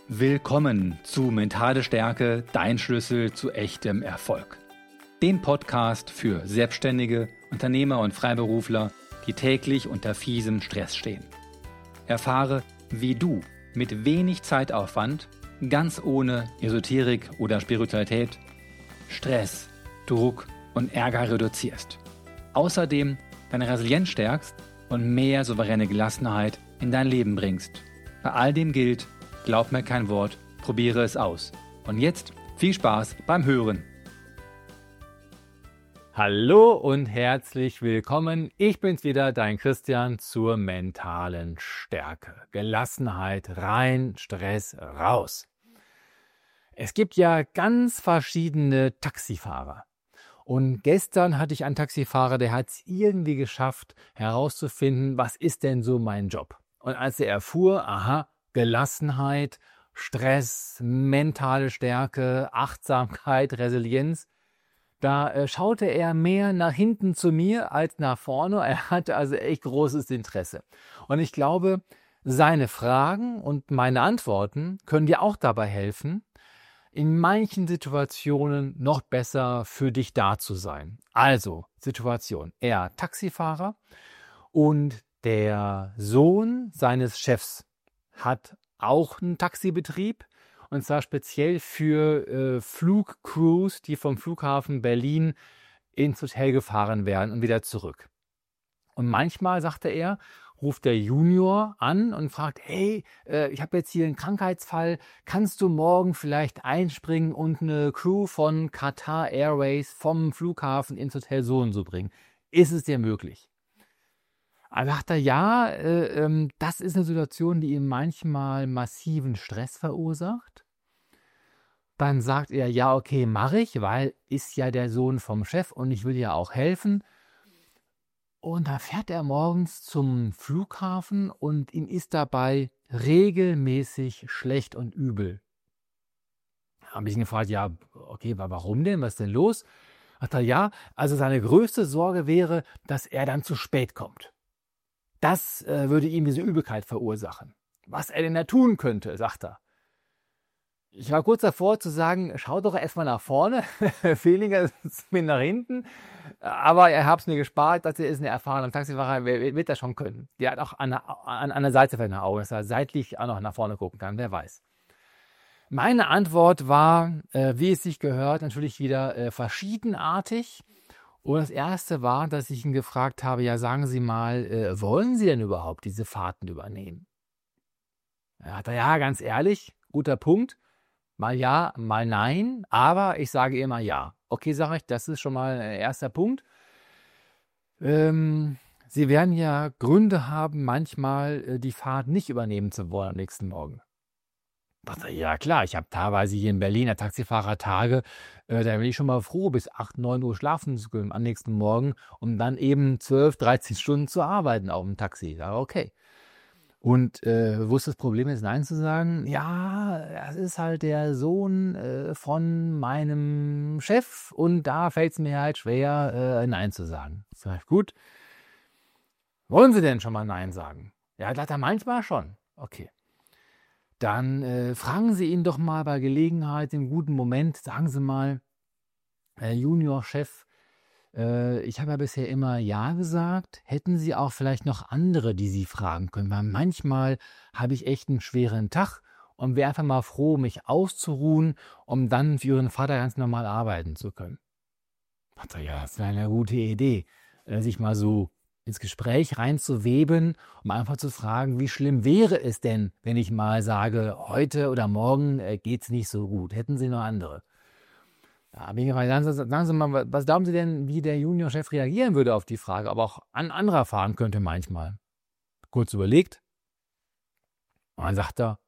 Willkommen zu Mentale Stärke, dein Schlüssel zu echtem Erfolg. Dem Podcast für Selbstständige, Unternehmer und Freiberufler, die täglich unter fiesem Stress stehen. Erfahre, wie du mit wenig Zeitaufwand, ganz ohne Esoterik oder Spiritualität, Stress, Druck und Ärger reduzierst. Außerdem deine Resilienz stärkst und mehr souveräne Gelassenheit in dein Leben bringst. Bei all dem gilt: Glaub mir kein Wort, probiere es aus. Und jetzt viel Spaß beim Hören. Hallo und herzlich willkommen. Ich bin's wieder, dein Christian, zur mentalen Stärke. Gelassenheit rein, Stress raus. Es gibt ja ganz verschiedene Taxifahrer. Und gestern hatte ich einen Taxifahrer, der hat es irgendwie geschafft, herauszufinden, was ist denn so mein Job. Und als er erfuhr, Gelassenheit, Stress, mentale Stärke, Achtsamkeit, Resilienz, da schaute er mehr nach hinten zu mir als nach vorne. Er hatte also echt großes Interesse. Und ich glaube, seine Fragen und meine Antworten können dir auch dabei helfen, in manchen Situationen noch besser für dich da zu sein. Also, Situation: Er Taxifahrer und der Sohn seines Chefs hat auch einen Taxibetrieb, und zwar speziell für Flugcrews, die vom Flughafen Berlin ins Hotel gefahren werden und wieder zurück. Und manchmal, sagte er, ruft der Junior an und fragt: Hey, ich habe jetzt hier einen Krankheitsfall, kannst du morgen vielleicht einspringen und eine Crew von Qatar Airways vom Flughafen ins Hotel so und so bringen? Ist es dir möglich? Er sagte, ja, das ist eine Situation, die ihm manchmal massiven Stress verursacht. Dann sagt er, ja, okay, mache ich, weil ist ja der Sohn vom Chef und ich will ja auch helfen. Und da fährt er morgens zum Flughafen und ihm ist dabei regelmäßig schlecht und übel. Da habe ich ihn gefragt, ja, okay, warum denn? Was ist denn los? Sagt er, ja, also seine größte Sorge wäre, dass er dann zu spät kommt. Das würde ihm diese Übelkeit verursachen. Was er denn da tun könnte, sagt er. Ich war kurz davor zu sagen, schau doch erstmal nach vorne, weniger nach hinten. Aber er hat es mir gespart, dass er ist ein erfahrener Taxifahrer, wird das schon können. Der hat auch an der Seite von den Augen, dass er seitlich auch noch nach vorne gucken kann, wer weiß. Meine Antwort war, wie es sich gehört, natürlich wieder verschiedenartig. Und das Erste war, dass ich ihn gefragt habe, ja, sagen Sie mal, wollen Sie denn überhaupt diese Fahrten übernehmen? Er hat ja, ganz ehrlich, guter Punkt, mal ja, mal nein, aber ich sage immer ja. Okay, sage ich, das ist schon mal ein erster Punkt. Sie werden ja Gründe haben, manchmal die Fahrt nicht übernehmen zu wollen am nächsten Morgen. Ja klar, ich habe teilweise hier in Berlin Taxifahrer-Tage, da bin ich schon mal froh, bis 8, 9 Uhr schlafen zu können am nächsten Morgen, um dann eben 12, 13 Stunden zu arbeiten auf dem Taxi. Ja, okay. Und wo ist das Problem ist, Nein zu sagen? Ja, das ist halt der Sohn von meinem Chef und da fällt es mir halt schwer, Nein zu sagen. Sag ich, gut. Wollen Sie denn schon mal Nein sagen? Ja, sagt er, manchmal schon. Okay. Dann fragen Sie ihn doch mal bei Gelegenheit, im guten Moment, sagen Sie mal, Herr Juniorchef, ich habe ja bisher immer Ja gesagt. Hätten Sie auch vielleicht noch andere, die Sie fragen können? Weil manchmal habe ich echt einen schweren Tag und wäre einfach mal froh, mich auszuruhen, um dann für Ihren Vater ganz normal arbeiten zu können. Ich dachte, ja, das wäre eine gute Idee, sich mal so ins Gespräch reinzuweben, um einfach zu fragen, wie schlimm wäre es denn, wenn ich mal sage, heute oder morgen geht's nicht so gut. Hätten Sie noch andere? Da habe ich gefragt, sagen Sie mal, was glauben Sie denn, wie der Juniorchef reagieren würde auf die Frage, aber auch an anderer fahren könnte manchmal. Kurz überlegt. Und dann sagt er,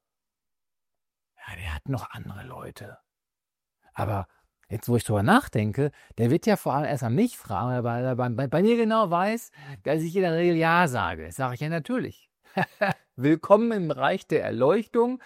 ja, der hat noch andere Leute. Aber jetzt, wo ich drüber nachdenke, der wird ja vor allem erst an mich fragen, weil er bei mir genau weiß, dass ich in der Regel Ja sage. Das sage ich ja natürlich. Willkommen im Bereich der Erleuchtung.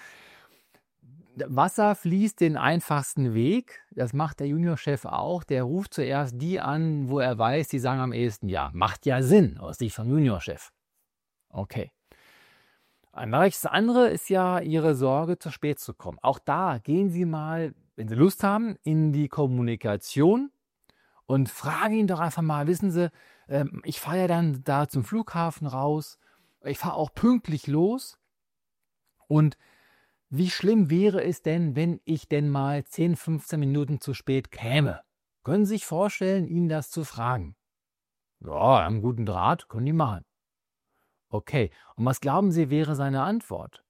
Wasser fließt den einfachsten Weg. Das macht der Juniorchef auch. Der ruft zuerst die an, wo er weiß, die sagen am ehesten Ja. Macht ja Sinn aus Sicht vom Juniorchef. Okay. Das andere ist ja Ihre Sorge, zu spät zu kommen. Auch da gehen Sie mal, wenn Sie Lust haben, in die Kommunikation und fragen ihn doch einfach mal, wissen Sie, ich fahre ja dann da zum Flughafen raus, ich fahre auch pünktlich los und wie schlimm wäre es denn, wenn ich denn mal 10, 15 Minuten zu spät käme? Können Sie sich vorstellen, ihn das zu fragen? Ja, einen guten Draht, können die machen. Okay, und was glauben Sie, wäre seine Antwort?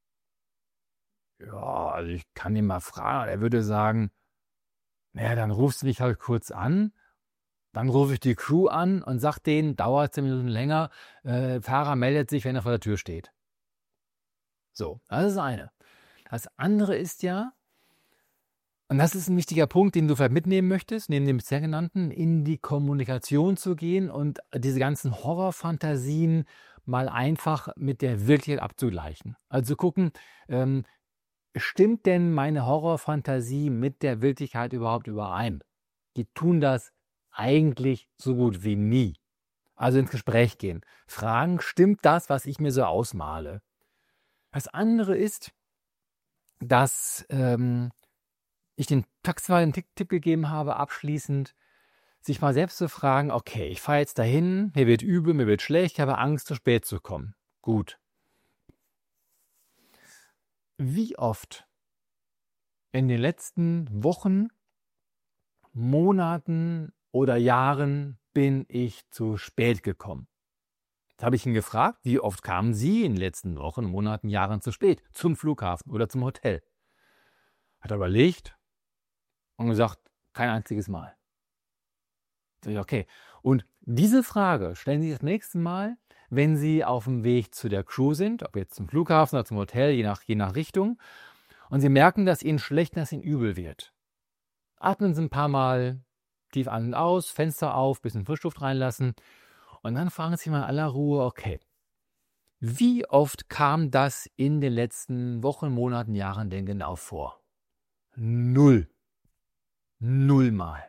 Ja, also ich kann ihn mal fragen. Er würde sagen, naja, dann rufst du mich halt kurz an. Dann rufe ich die Crew an und sage denen, dauert 10 Minuten länger, Fahrer meldet sich, wenn er vor der Tür steht. So, das ist das eine. Das andere ist ja, und das ist ein wichtiger Punkt, den du vielleicht mitnehmen möchtest, neben dem bisher genannten, in die Kommunikation zu gehen und diese ganzen Horrorfantasien mal einfach mit der Wirklichkeit abzugleichen. Also gucken, stimmt denn meine Horrorfantasie mit der Wirklichkeit überhaupt überein? Die tun das eigentlich so gut wie nie. Also ins Gespräch gehen. Fragen, stimmt das, was ich mir so ausmale? Das andere ist, dass ich den Taxifahrer einen Tipp gegeben habe, abschließend, sich mal selbst zu fragen, okay, ich fahre jetzt dahin, mir wird übel, mir wird schlecht, ich habe Angst, zu spät zu kommen. Gut. Wie oft in den letzten Wochen, Monaten oder Jahren bin ich zu spät gekommen? Jetzt habe ich ihn gefragt, wie oft kamen Sie in den letzten Wochen, Monaten, Jahren zu spät zum Flughafen oder zum Hotel? Hat er überlegt und gesagt, kein einziges Mal. Okay, und diese Frage stellen Sie das nächste Mal, wenn Sie auf dem Weg zu der Crew sind, ob jetzt zum Flughafen oder zum Hotel, je nach Richtung, und Sie merken, dass Ihnen schlecht, dass Ihnen übel wird. Atmen Sie ein paar Mal tief ein und aus, Fenster auf, bisschen Frischluft reinlassen und dann fragen Sie mal in aller Ruhe, okay, wie oft kam das in den letzten Wochen, Monaten, Jahren denn genau vor? 0. 0 Mal.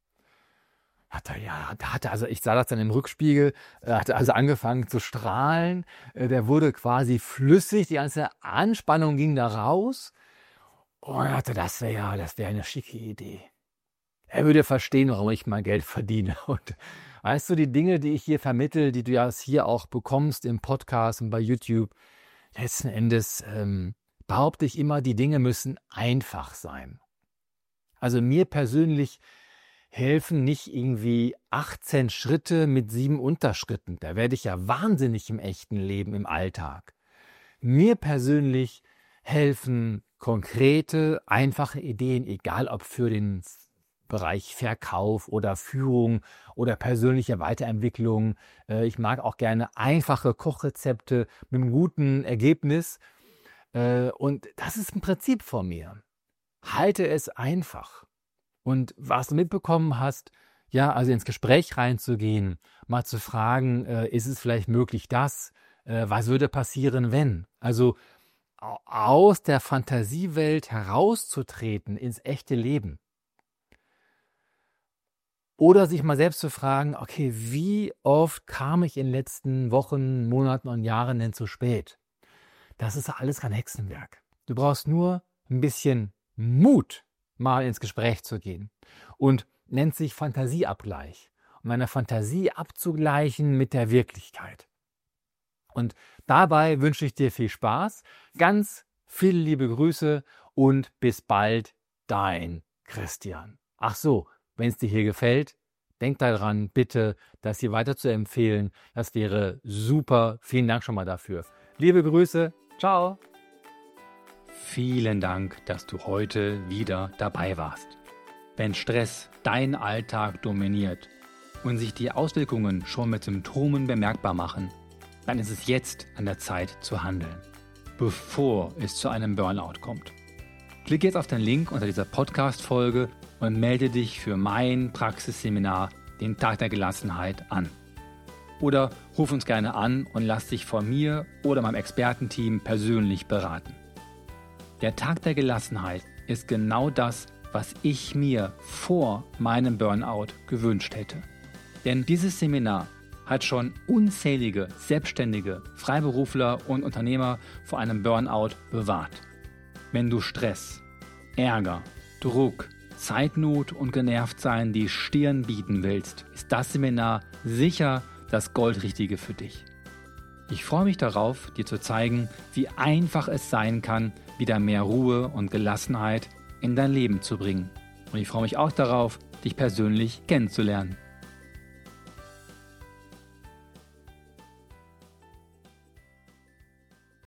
Ich sah das dann im Rückspiegel, hat also angefangen zu strahlen, der wurde quasi flüssig, die ganze Anspannung ging da raus und er dachte, das wäre eine schicke Idee. Er würde verstehen, warum ich mein Geld verdiene. Und weißt du, die Dinge, die ich hier vermittle, die du ja hier auch bekommst im Podcast und bei YouTube, letzten Endes behaupte ich immer, die Dinge müssen einfach sein. Also mir persönlich helfen nicht irgendwie 18 Schritte mit 7 Unterschritten. Da werde ich ja wahnsinnig im echten Leben, im Alltag. Mir persönlich helfen konkrete, einfache Ideen, egal ob für den Bereich Verkauf oder Führung oder persönliche Weiterentwicklung. Ich mag auch gerne einfache Kochrezepte mit einem guten Ergebnis. Und das ist ein Prinzip von mir. Halte es einfach. Und was du mitbekommen hast, ja, also ins Gespräch reinzugehen, mal zu fragen, ist es vielleicht möglich das? Was würde passieren, wenn? Also aus der Fantasiewelt herauszutreten ins echte Leben. Oder sich mal selbst zu fragen, okay, wie oft kam ich in den letzten Wochen, Monaten und Jahren denn zu spät? Das ist alles kein Hexenwerk. Du brauchst nur ein bisschen Mut, mal ins Gespräch zu gehen. Und nennt sich Fantasieabgleich. Um eine Fantasie abzugleichen mit der Wirklichkeit. Und dabei wünsche ich dir viel Spaß, ganz viele liebe Grüße und bis bald, dein Christian. Ach so, wenn es dir hier gefällt, denk daran, bitte, das hier weiter zu empfehlen. Das wäre super. Vielen Dank schon mal dafür. Liebe Grüße. Ciao. Vielen Dank, dass du heute wieder dabei warst. Wenn Stress deinen Alltag dominiert und sich die Auswirkungen schon mit Symptomen bemerkbar machen, dann ist es jetzt an der Zeit zu handeln, bevor es zu einem Burnout kommt. Klick jetzt auf den Link unter dieser Podcast-Folge und melde dich für mein Praxisseminar, den Tag der Gelassenheit, an. Oder ruf uns gerne an und lass dich von mir oder meinem Expertenteam persönlich beraten. Der Tag der Gelassenheit ist genau das, was ich mir vor meinem Burnout gewünscht hätte. Denn dieses Seminar hat schon unzählige Selbstständige, Freiberufler und Unternehmer vor einem Burnout bewahrt. Wenn du Stress, Ärger, Druck, Zeitnot und Genervtsein die Stirn bieten willst, ist das Seminar sicher das Goldrichtige für dich. Ich freue mich darauf, dir zu zeigen, wie einfach es sein kann, wieder mehr Ruhe und Gelassenheit in dein Leben zu bringen. Und ich freue mich auch darauf, dich persönlich kennenzulernen.